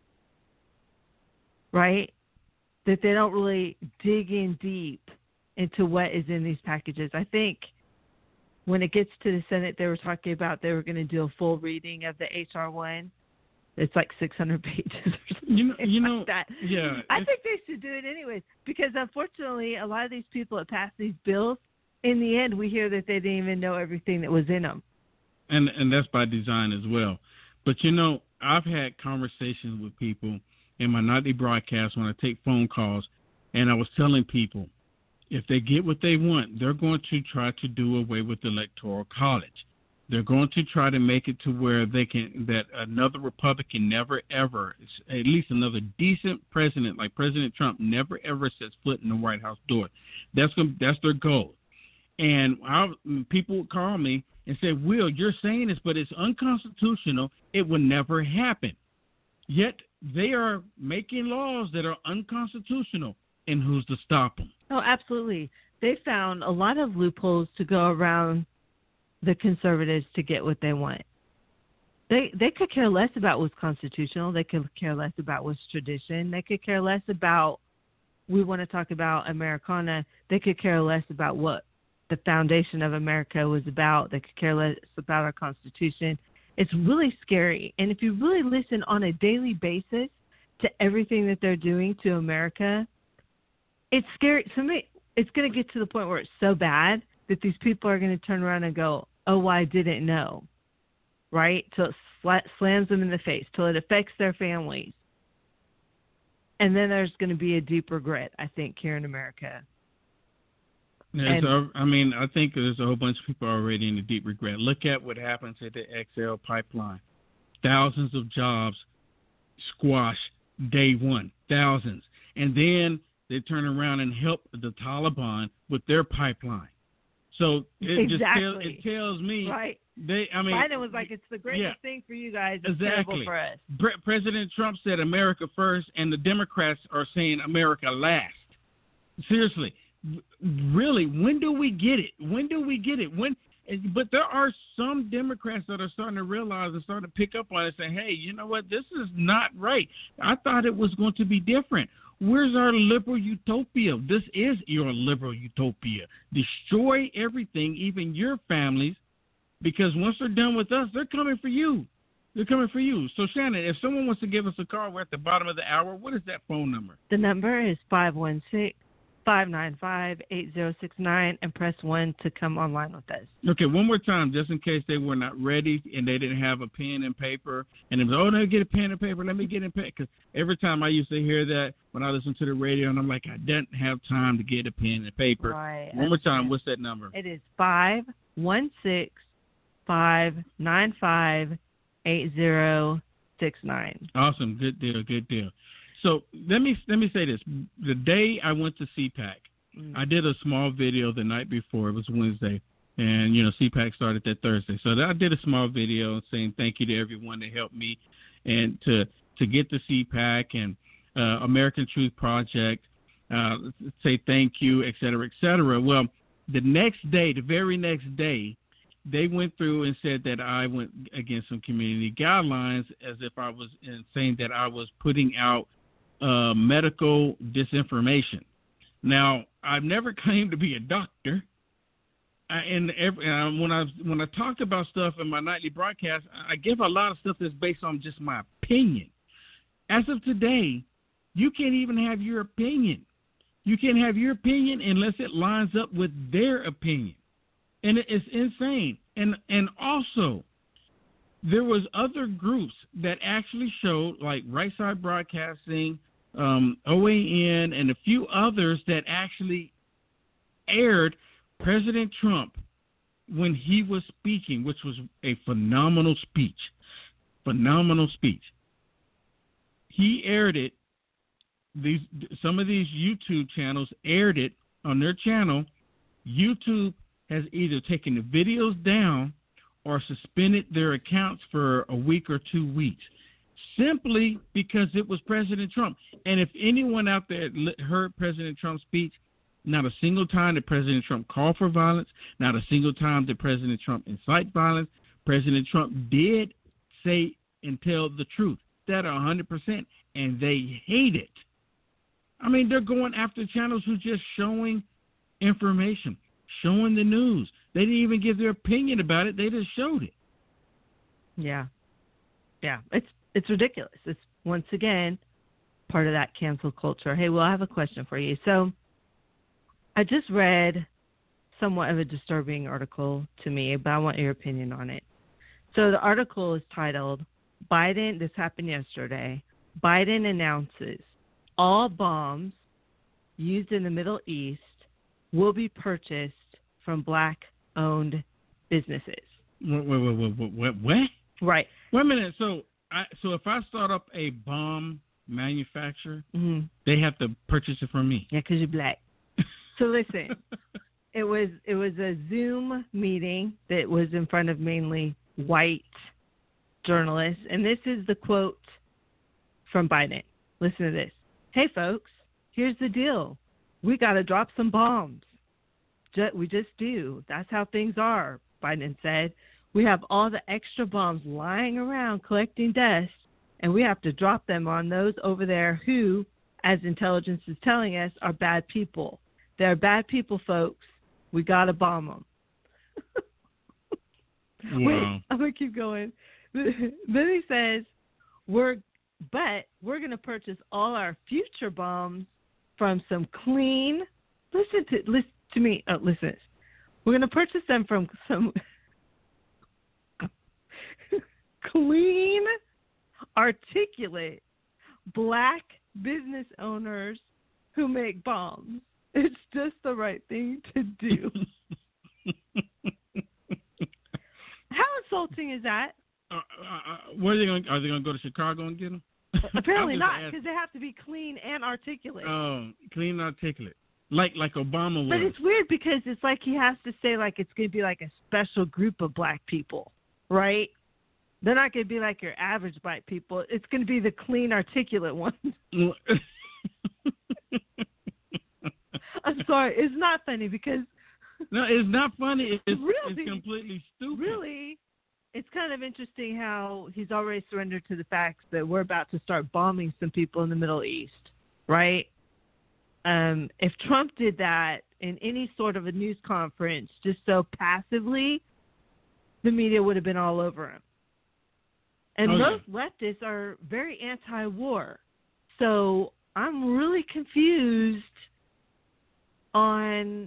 right, that they don't really dig in deep into what is in these packages. I think when it gets to the Senate, they were talking about they were going to do a full reading of the H R one. It's like six hundred pages or something you know, you know, like that. Yeah, I think they should do it anyways, because unfortunately a lot of these people that pass these bills, in the end, we hear that they didn't even know everything that was in them. And and that's by design as well. But, you know, I've had conversations with people in my nightly broadcast when I take phone calls, and I was telling people, if they get what they want, they're going to try to do away with the Electoral College. They're going to try to make it to where they can, that another Republican never ever, at least another decent president like President Trump, never ever sets foot in the White House door. That's that's their goal. And I, people would call me and say, Will, you're saying this, but it's unconstitutional. It will never happen. Yet they are making laws that are unconstitutional, and who's to stop them? Oh, absolutely. They found a lot of loopholes to go around the conservatives to get what they want. They they could care less about what's constitutional. They could care less about what's tradition. They could care less about, we want to talk about Americana. They could care less about what the foundation of America was about. They could care less about our Constitution. It's really scary. And if you really listen on a daily basis to everything that they're doing to America, it's scary. Somebody, it's going to get to the point where it's so bad that these people are going to turn around and go, oh, well, I didn't know, right? Till it sl- slams them in the face, till it affects their families. And then there's going to be a deep regret, I think, here in America. There's a, I mean, I think there's a whole bunch of people already in the deep regret. Look at what happened to the X L pipeline. Thousands of jobs squashed day one. Thousands. And then they turn around and help the Taliban with their pipeline. So it exactly. just tell, it tells me right. they. I mean, Biden was like, "It's the greatest yeah, thing for you guys. It's exactly. terrible for us." Pre- President Trump said America first, and the Democrats are saying America last. Seriously, really, when do we get it? When do we get it? When? But there are some Democrats that are starting to realize and starting to pick up on it, and say, "Hey, you know what? This is not right. I thought it was going to be different." Where's our liberal utopia? This is your liberal utopia. Destroy everything, even your families, because once they're done with us, they're coming for you. They're coming for you. So, Shannon, if someone wants to give us a call, we're at the bottom of the hour. What is that phone number? The number is five one six, five nine five, eight zero six nine, and press one to come online with us. Okay, one more time, just in case they were not ready and they didn't have a pen and paper. And it was, oh, let me get a pen and paper. Let me get a pen. Because every time I used to hear that when I listened to the radio, and I'm like, I didn't have time to get a pen and paper. Right. One more time, what's that number? It is five one six, five nine five, eight zero six nine. Awesome. Good deal. Good deal. So let me let me say this. The day I went to C PAC, mm. I did a small video the night before. It was Wednesday. And, you know, C PAC started that Thursday. So I did a small video saying thank you to everyone that helped me and to, to get to C PAC and uh, American Truth Project, uh, say thank you, et cetera, et cetera. Well, the next day, the very next day, they went through and said that I went against some community guidelines as if I was in, saying that I was putting out uh, medical disinformation. Now, I've never claimed to be a doctor. I, and every, uh, when I when I talk about stuff in my nightly broadcast, I give a lot of stuff that's based on just my opinion. As of today, you can't even have your opinion. You can't have your opinion unless it lines up with their opinion. And it's insane. And and also, there was other groups that actually showed, like Right Side Broadcasting, um, O A N, and a few others that actually aired President Trump when he was speaking, which was a phenomenal speech. Phenomenal speech. He aired it. These some of these YouTube channels aired it on their channel. YouTube has either taken the videos down or suspended their accounts for a week or two weeks, simply because it was President Trump. And if anyone out there heard President Trump's speech, not a single time did President Trump call for violence, not a single time did President Trump incite violence. President Trump did say and tell the truth. That one hundred percent, and they hate it. I mean, they're going after channels who just showing information, showing the news. They didn't even give their opinion about it. They just showed it. Yeah. Yeah. It's it's ridiculous. It's, once again, part of that cancel culture. Hey, well, I have a question for you. So I just read somewhat of a disturbing article to me, but I want your opinion on it. So the article is titled, Biden, this happened yesterday, Biden announces all bombs used in the Middle East will be purchased from black-owned businesses. Wait, wait, wait, wait, wait, what? Right. Wait a minute. So, I, so if I start up a bomb manufacturer, mm-hmm. they have to purchase it from me. Yeah, because you're black. So listen, it was it was a Zoom meeting that was in front of mainly white journalists, and this is the quote from Biden. Listen to this. Hey, folks, here's the deal. We got to drop some bombs. Just, we just do. That's how things are, Biden said. We have all the extra bombs lying around collecting dust, and we have to drop them on those over there who, as intelligence is telling us, are bad people. They're bad people, folks. We got to bomb them. Wow. Wait, I'm going to keep going. Then he says, we're, but we're going to purchase all our future bombs from some clean, listen to, listen to me, oh, listen to this. We're going to purchase them from some clean, articulate, black business owners who make bombs. It's just the right thing to do. How insulting is that? Uh, uh, uh, where are they going? Are they going to go to Chicago and get them? Apparently not, because they have to be clean and articulate. Oh, clean and articulate, like like Obama was. But it's weird because it's like he has to say like it's going to be like a special group of black people, right? They're not going to be like your average black people. It's going to be the clean, articulate ones. I'm sorry, it's not funny because. No, it's not funny. It's, really, it's completely stupid. Really, it's kind of interesting how he's already surrendered to the fact that we're about to start bombing some people in the Middle East, right? Um, if Trump did that in any sort of a news conference just so passively, the media would have been all over him. And oh, most yeah. leftists are very anti-war. So I'm really confused on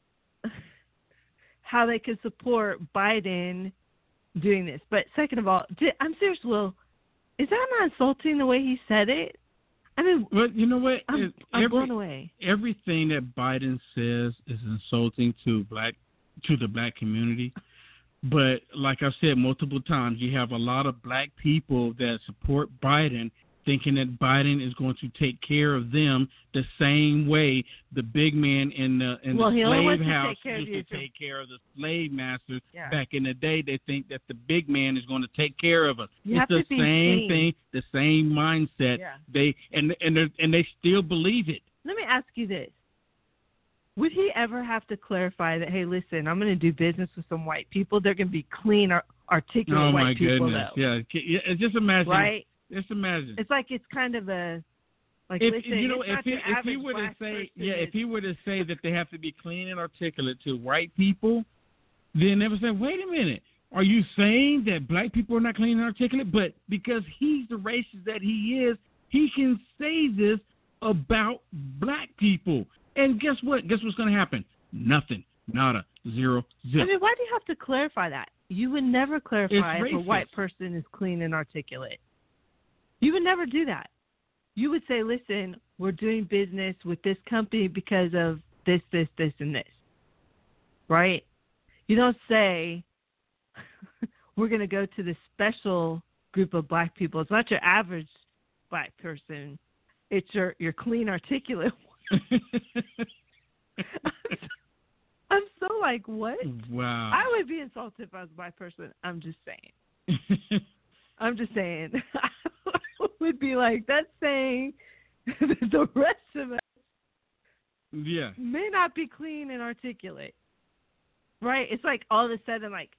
how they could support Biden doing this. But second of all, did, I'm serious, Will, is that not insulting the way he said it? I mean, well, you know what? I'm, It, I'm every, blown away. Everything that Biden says is insulting to black to the black community. But like I've said multiple times, you have a lot of black people that support Biden, thinking that Biden is going to take care of them the same way the big man in the in well, the he only slave wants to house take care used of you to too. take care of the slave masters Yeah. back in the day. They think that the big man is going to take care of us. You it's have the to be same clean. thing, the same mindset. Yeah. They and and they and they still believe it. Let me ask you this. Would he ever have to clarify that, hey, listen, I'm going to do business with some white people. They're going to be clean, ar- articulate Oh white my people, goodness! though. Yeah, yeah. Just imagine. Right? Just imagine. It's like it's kind of a, like, If listen, you know, it's if not he your if he average were to black say, person yeah, is- if he were to say that they have to be clean and articulate to white people, then they would say, wait a minute, are you saying that black people are not clean and articulate? But because he's the racist that he is, he can say this about black people. And guess what? Guess what's going to happen? Nothing. Nada. Zero. Zip. I mean, why do you have to clarify that? You would never clarify It's if a racist. white person is clean and articulate. You would never do that. You would say, listen, we're doing business with this company because of this, this, this, and this. Right? You don't say, we're going to go to this special group of black people. It's not your average black person. It's your, your clean, articulate one. I'm so like, what? Wow. I would be insulted if I was a black person. I'm just saying. I'm just saying. I would be like, that's saying that the rest of us yeah. may not be clean and articulate. Right? It's like all of a sudden, like,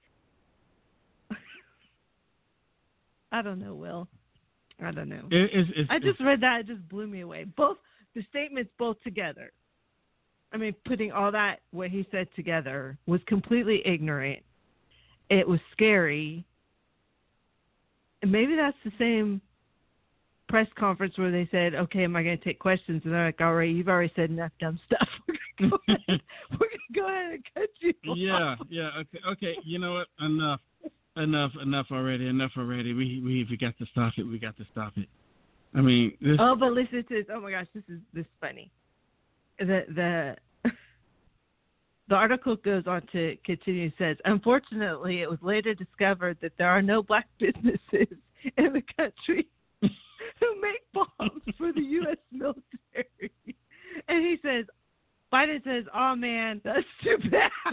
I don't know, Will. I don't know. It, it's, it's, I just read that. It just blew me away. Both the statements, both together. I mean, putting all that, what he said together, was completely ignorant. It was scary. And maybe that's the same press conference where they said, okay, am I going to take questions? And they're like, all right, you've already said enough dumb stuff. We're going to go ahead, we're going to go ahead and cut you Yeah, off. yeah. Okay, okay. You know what? Enough, enough, enough already. Enough already. We we we got to stop it. We got to stop it. I mean, this. Oh, but listen to this. Oh my gosh, this is this is funny. The the the article goes on to continue and says, unfortunately, it was later discovered that there are no black businesses in the country who make bombs for the U S military. And he says, Biden says, oh man, that's too bad.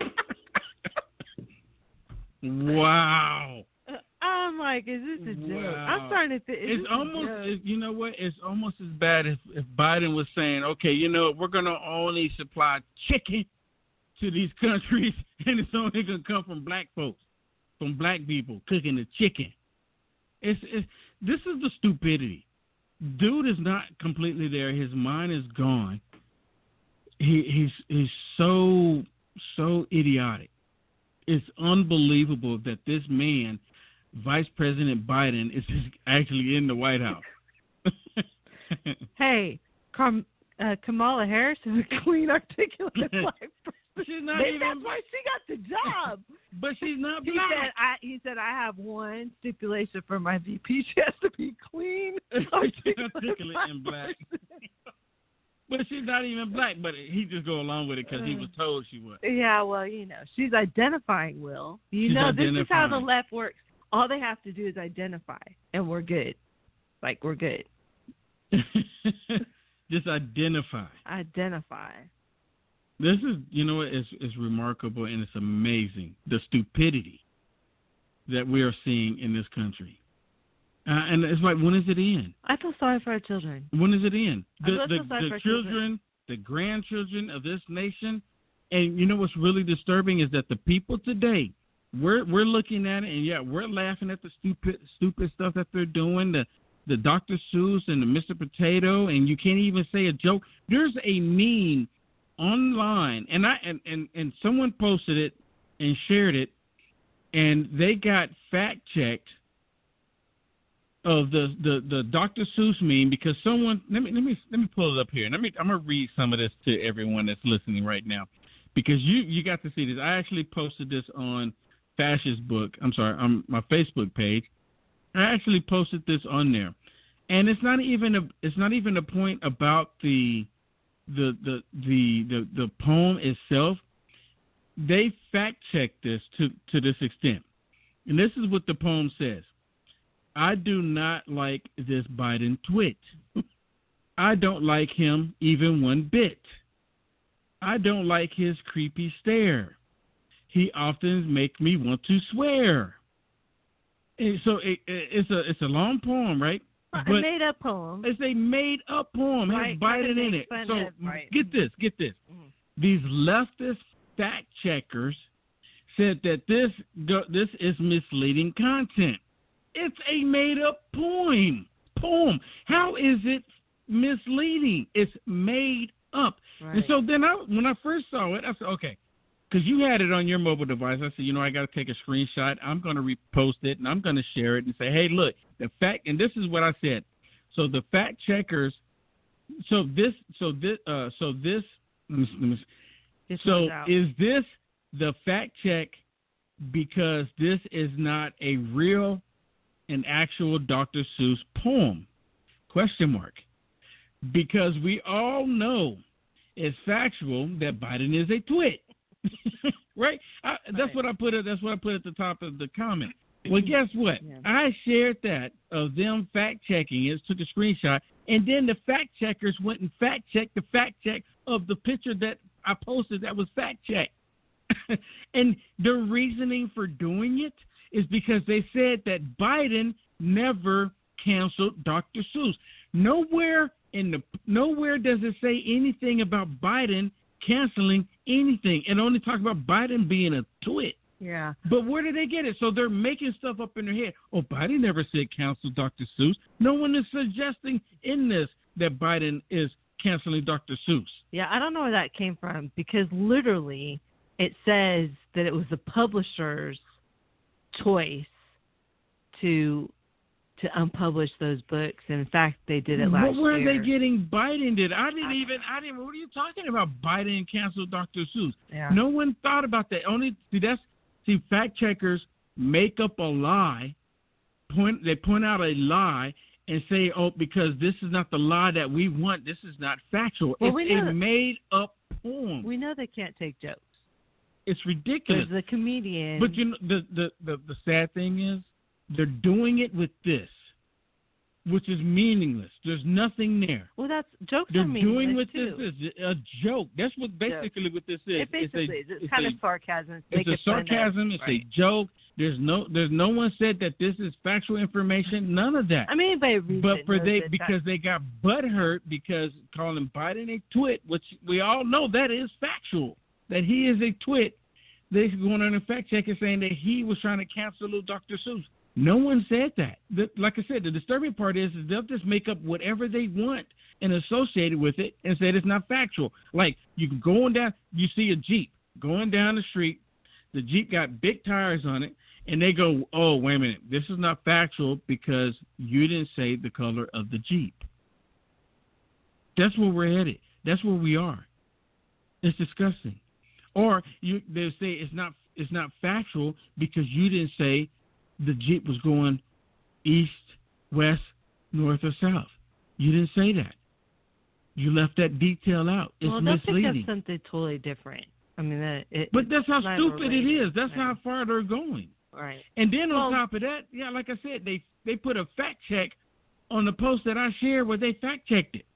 Wow. I'm like, is this a joke? I'm starting to think it's almost, it, you know what? It's almost as bad if, if Biden was saying, okay, you know, we're going to only supply chicken to these countries, and it's only going to come from black folks, from black people cooking the chicken. It's, it's this is the stupidity. Dude is not completely there. His mind is gone. He he's he's so so idiotic. It's unbelievable that this man, Vice President Biden, is actually in the White House. Hey, Kam- uh, Kamala Harris is a clean, articulate black person. She's not Maybe even. that's why she got the job. But she's not He black. said, I, he said, I have one stipulation for my V P. She has to be clean, articulate, articulate and black. But she's not even black, but he just go along with it because he was told she was. Yeah, well, you know, she's identifying, Will. You She's know, this is how the identifying. left works. All they have to do is identify, and we're good. Like, we're good. Just identify. Identify. This is, you know what, it's, it's remarkable and it's amazing, the stupidity that we are seeing in this country. Uh, and it's like, when is it in? I feel sorry for our children. When is it in? I The, feel the, so sorry the for our children, children. the grandchildren of this nation, and you know what's really disturbing is that the people today, we're we're looking at it, and yeah, we're laughing at the stupid stupid stuff that they're doing, the the Doctor Seuss and the Mister Potato, and you can't even say a joke. There's a meme online, and I and, and, and someone posted it and shared it, and they got fact checked of the, the, the Doctor Seuss meme because someone let me let me let me pull it up here. Let me I'm gonna read some of this to everyone that's listening right now because you you got to see this. I actually posted this on Fascist Book. I'm sorry, on my Facebook page. I actually posted this on there, and it's not even a it's not even a point about the The, the the the the poem itself. They fact checked this to, to this extent. And this is what the poem says. I do not like this Biden twit. I don't like him even one bit. I don't like his creepy stare. He often makes me want to swear. And so it, it, it's a it's a long poem, right? A But made up poem. it's a made up poem. It has Right, Biden kinda in make it. fun So of- right. get this, get this. Mhm. These leftist fact checkers said that this go, this is misleading content. It's a made up poem. Poem. How is it misleading? It's made up. Right. And so then I, when I first saw it, I said, okay, because you had it on your mobile device. I said, you know, I got to take a screenshot. I'm going to repost it, and I'm going to share it and say, hey, look, the fact, and this is what I said. So the fact checkers, so this, so this, uh, so this, let me, let me, This so one's out. is this the fact check because this is not a real and actual Doctor Seuss poem? Question mark. Because we all know it's factual that Biden is a twit. Right? I, that's Right. what I put. At, that's what I put at the top of the comment. Well, guess what? Yeah. I shared that of them fact checking it, took a screenshot, and then the fact checkers went and fact checked the fact check of the picture that I posted that was fact checked. And the reasoning for doing it is because they said that Biden never canceled Doctor Seuss. Nowhere in the nowhere does it say anything about Biden canceling anything. It only talks about Biden being a twit. Yeah. But where did they get it? So they're making stuff up in their head. Oh, Biden never said cancel Doctor Seuss. No one is suggesting in this that Biden is canceling Doctor Seuss. Yeah, I don't know where that came from because literally it says that it was the publisher's choice to to unpublish those books. And in fact, they did it last What were year. they getting Biden did? I didn't even, I didn't, what are you talking about? Biden canceled Doctor Seuss. Yeah. No one thought about that. Only, see, that's, see, fact checkers make up a lie, point, they point out a lie and say, oh, because this is not the lie that we want, this is not factual. Well, it's we know a that- made up poem. We know they can't take jokes. It's ridiculous. There's a comedian. But you know, the, the, the, the sad thing is they're doing it with this. which is meaningless. There's nothing there. Well, that's jokes They're are meaningless doing what too. this is a joke. That's what basically Joke. what this is. It basically it's a, is. It's, it's kind a, of sarcasm. It's a sarcasm. It's right. a joke. There's no. There's no one said that this is factual information. None of that. I mean, anybody reads But it for knows they that because they got butthurt because calling Biden a twit, which we all know that is factual. That he is a twit. They're going on a fact check and saying that he was trying to cancel little Doctor Seuss. No one said that. The, like I said, the disturbing part is, is they'll just make up whatever they want and associate it with it and say it's not factual. Like you can go on down, you see a Jeep going down the street. The Jeep got big tires on it, and they go, "Oh, wait a minute, this is not factual because you didn't say the color of the Jeep." That's where we're headed. That's where we are. It's disgusting. Or you they say it's not it's not factual because you didn't say the Jeep was going east, west, north, or south. You didn't say that. You left that detail out. It's well, they'll misleading. think of something totally different. I mean, that it, but that's how not stupid related. it is. That's right. how far they're going. Right. And then on Well, top of that, yeah, like I said, they they put a fact check on the post that I shared where they fact checked it.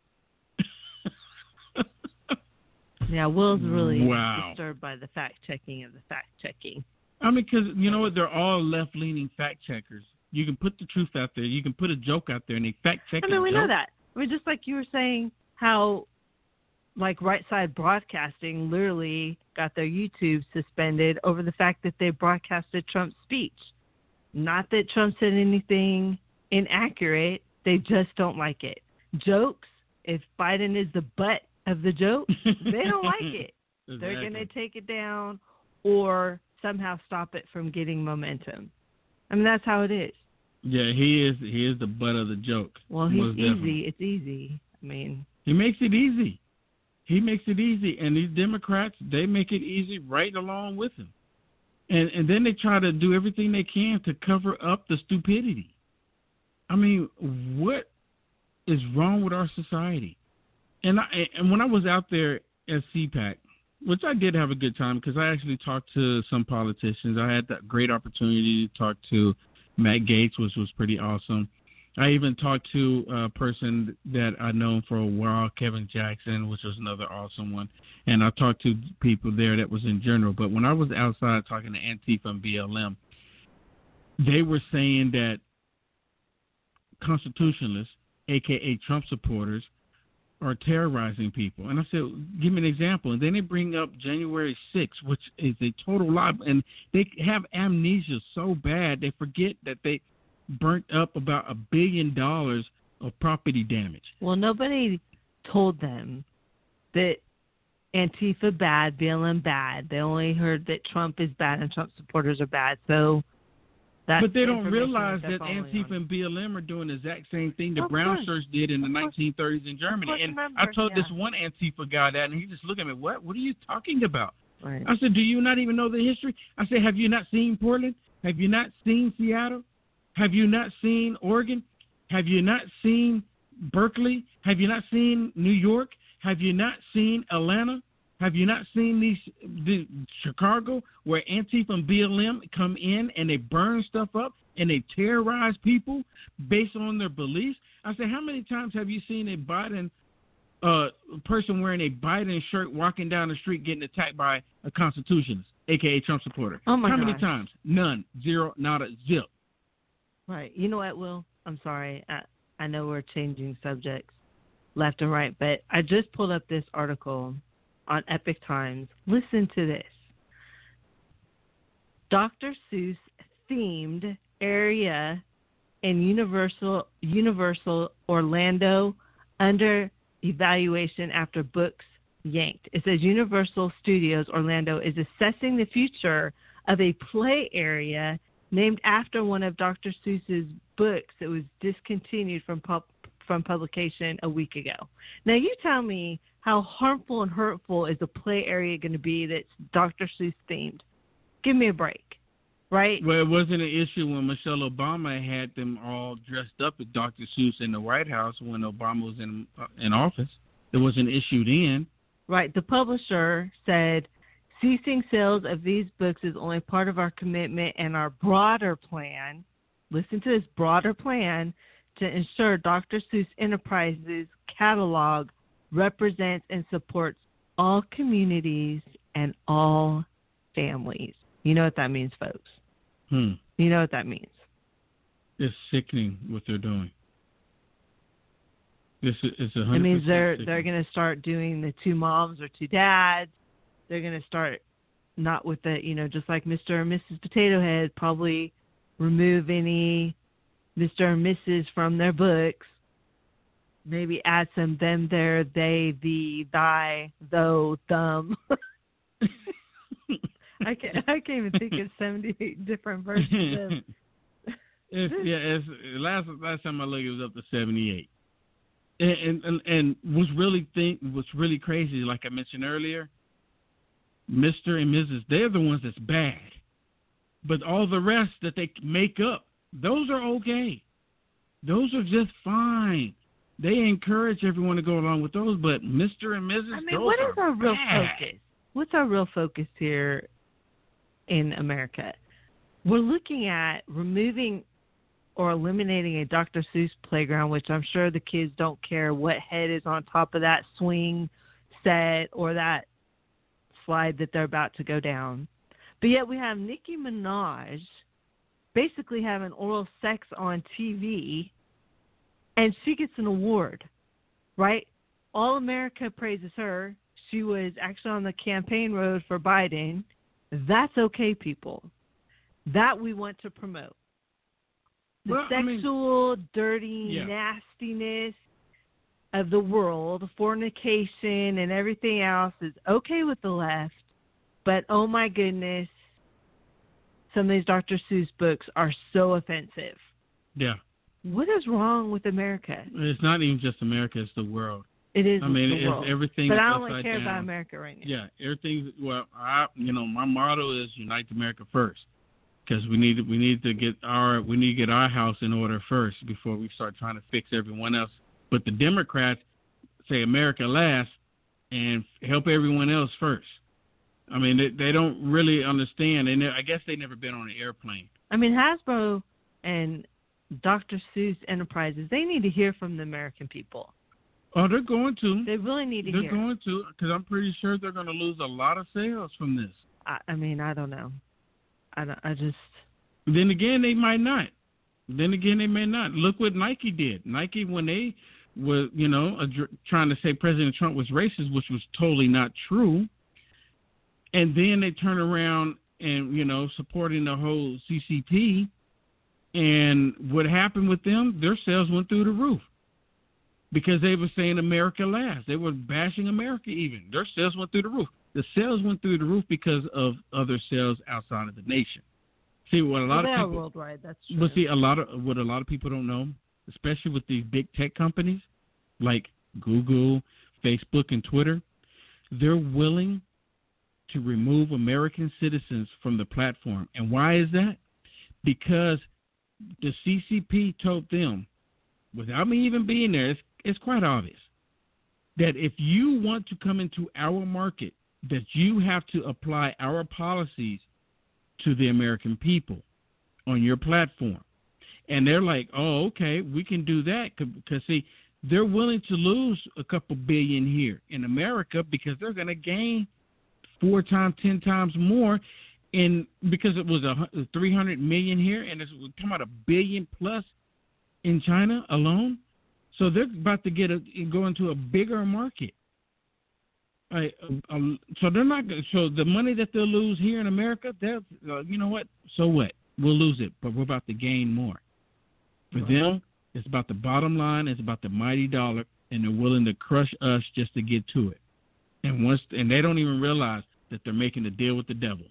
Yeah, Will's really Wow. disturbed by the fact checking of the fact checking. I mean, because you know what? They're all left leaning fact checkers. You can put the truth out there. You can put a joke out there, and they fact check I it. mean, we joke. know that. I mean, just like you were saying, how like Right Side Broadcasting literally got their YouTube suspended over the fact that they broadcasted Trump's speech. Not that Trump said anything inaccurate. They just don't like it. Jokes, if Biden is the butt of the joke, they don't like it. Exactly. They're going to take it down or somehow stop it from getting momentum. I mean, that's how it is. Yeah, he is. He is the butt of the joke. Well, he's Most easy. definitely. It's easy. I mean, He makes it easy. He makes it easy, and these Democrats, they make it easy right along with him. And and then they try to do everything they can to cover up the stupidity. I mean, what is wrong with our society? And I, and when I was out there at C PAC, which I did have a good time because I actually talked to some politicians. I had that great opportunity to talk to Matt Gaetz, which was pretty awesome. I even talked to a person that I known for a while, Kevin Jackson, which was another awesome one. And I talked to people there that was in general. But when I was outside talking to Antifa and B L M, they were saying that constitutionalists, a k a. Trump supporters, are terrorizing people. And I said, give me an example. And then they bring up January sixth, which is a total lie. And they have amnesia so bad they forget that they burnt up about a billion dollars of property damage. well, nobody told them that Antifa bad, B L M bad. They only heard that Trump is bad and Trump supporters are bad. So that's But they the don't information realize they're that following Antifa on. and B L M are doing the exact same thing the Of Brown course. Shirts did in the Of course. nineteen thirties in Germany. course, And remember, I told this yeah. one Antifa guy that, and he just looked at me, what? What are you talking about? Right. I said, do you not even know the history? I said, have you not seen Portland? Have you not seen Seattle? Have you not seen Oregon? Have you not seen Berkeley? Have you not seen New York? Have you not seen Atlanta? Have you not seen these the Chicago where Antifa and B L M come in and they burn stuff up and they terrorize people based on their beliefs? I said, how many times have you seen a Biden uh, person wearing a Biden shirt walking down the street getting attacked by a constitutionalist, a k a. Trump supporter? Oh, my How many gosh. times? None. Zero. Not a zip. Right. You know what, Will? I'm sorry. I, I know we're changing subjects left and right, but I just pulled up this article on Epic Times. Listen to this. Doctor Seuss themed area in Universal Universal Orlando under evaluation after books yanked. It says Universal Studios Orlando is assessing the future of a play area named after one of Doctor Seuss's books that was discontinued from pub- from publication a week ago. Now, you tell me how harmful and hurtful is a play area going to be that's Doctor Seuss themed? Give me a break, right? Well, it wasn't an issue when Michelle Obama had them all dressed up as Doctor Seuss in the White House when Obama was in uh, in office. It was an issue then. Right. The publisher said, ceasing sales of these books is only part of our commitment and our broader plan. Listen to this broader plan to ensure Doctor Seuss Enterprises catalog represents and supports all communities and all families. You know what that means, folks? Hmm. You know what that means? It's sickening what they're doing. This is it's a hundred. It means they're sickening. they're going to start doing the two moms or two dads. They're going to start not with the, you know, just like Mister and Missus Potato Head, probably remove any Mister and Missus from their books. Maybe add some them, their, they, thee, thy, though, them. I can't, I can't even think of seventy-eight different versions of. It's, yeah, it's, last last time I looked, it was up to seventy-eight. And and and what's really think what's really crazy, like I mentioned earlier, Mister and Missus they're the ones that's bad, but all the rest that they make up, those are okay. Those are just fine. They encourage everyone to go along with those, but Mister and Missus I mean, those what is are our real bad. focus? What's our real focus here in America? We're looking at removing or eliminating a Doctor Seuss playground, which I'm sure the kids don't care what head is on top of that swing set or that slide that they're about to go down. But yet we have Nicki Minaj basically having oral sex on T V, and she gets an award, right? All America praises her. She was actually on the campaign road for Biden. That's okay, people. That we want to promote. The Well, I mean, sexual, dirty yeah. nastiness of the world, fornication and everything else is okay with the left, but oh my goodness, some of these Doctor Seuss books are so offensive. Yeah. What is wrong with America? It's not even just America, it's the world. It is I mean, the it's world. everything But is I only upside care down. about America right now. Yeah, everything's, well, I, you know, my motto is Unite America first. Because we need we need to get our we need to get our house in order first before we start trying to fix everyone else. But the Democrats say America last and help everyone else first. I mean, they, they don't really understand, and I guess they've never been on an airplane. I mean, Hasbro and Doctor Seuss Enterprises, they need to hear from the American people. Oh, they're going to. They really need to they're hear. They're going to, because I'm pretty sure they're going to lose a lot of sales from this. I, I mean, I don't know. I, don't, I just. Then again, they might not. Then again, they may not. Look what Nike did. Nike, when they were, you know, adr- trying to say President Trump was racist, which was totally not true, and then they turn around and, you know, supporting the whole C C P, and what happened with them? Their sales went through the roof because they were saying America last. They were bashing America even. Their sales went through the roof. The sales went through the roof because of other sales outside of the nation. See, what a lot well, of they people, are worldwide. That's true. But see, a lot of what a lot of people don't know, especially with these big tech companies like Google, Facebook, and Twitter, they're willing to remove American citizens from the platform. And why is that? Because the C C P told them, without me even being there, it's, it's quite obvious that if you want to come into our market, that you have to apply our policies to the American people on your platform. And they're like, oh, okay, we can do that. Because, see, they're willing to lose a couple billion here in America because they're going to gain four times, ten times more in because it was a three hundred million here, and it's talking about a billion plus in China alone. So they're about to get a, go into a bigger market. I, uh, um, so they're not. So the money that they'll lose here in America, they'll, uh, you know what? So what? We'll lose it, but we're about to gain more. For right. them, it's about the bottom line. It's about the mighty dollar, and they're willing to crush us just to get to it. And once, and they don't even realize that they're making a deal with the devil.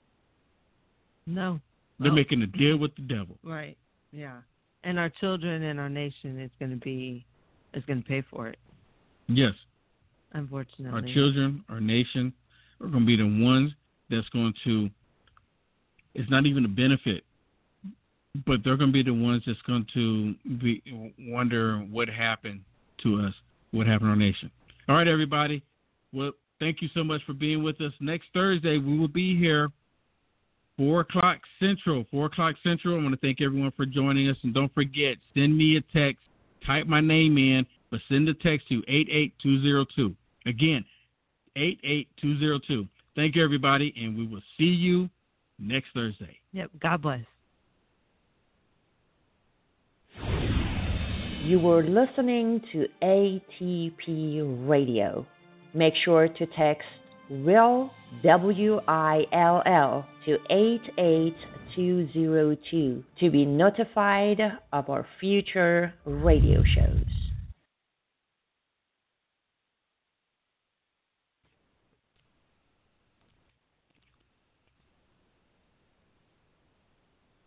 No, they're oh. making a deal with the devil. Right. Yeah. And our children and our nation is going to be is going to pay for it. Yes. Unfortunately, our children, our nation, are going to be the ones that's going to. It's not even a benefit, but they're going to be the ones that's going to be wonder what happened to us, what happened to our nation. All right, everybody. Well, thank you so much for being with us. Next Thursday, we will be here four o'clock Central. four o'clock Central. I want to thank everyone for joining us. And don't forget, send me a text. Type my name in, but send a text to eight eight two zero two. Again, eight eight two zero two. Thank you, everybody, and we will see you next Thursday. Yep. God bless. You were listening to A T P Radio. Make sure to text WILL, W I L L, to eight eight two zero two to be notified of our future radio shows.